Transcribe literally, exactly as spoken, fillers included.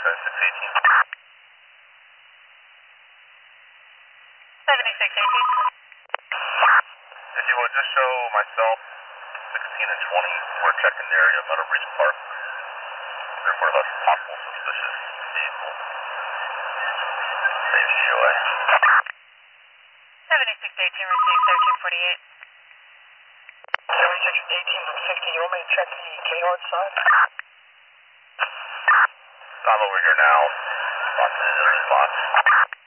seventy-six eighteen. seventy-six eighteen. If you would just show myself, sixteen and twenty, we're checking the area of Meadow Breeze Park. Therefore, that's a possible suspicious vehicle. Save C O A. seventy-six eighteen, received thirteen forty-eight. seventy-six eighteen to fifty, you want me to check the K-Hard side? I'm over here now. Lots of the other spots.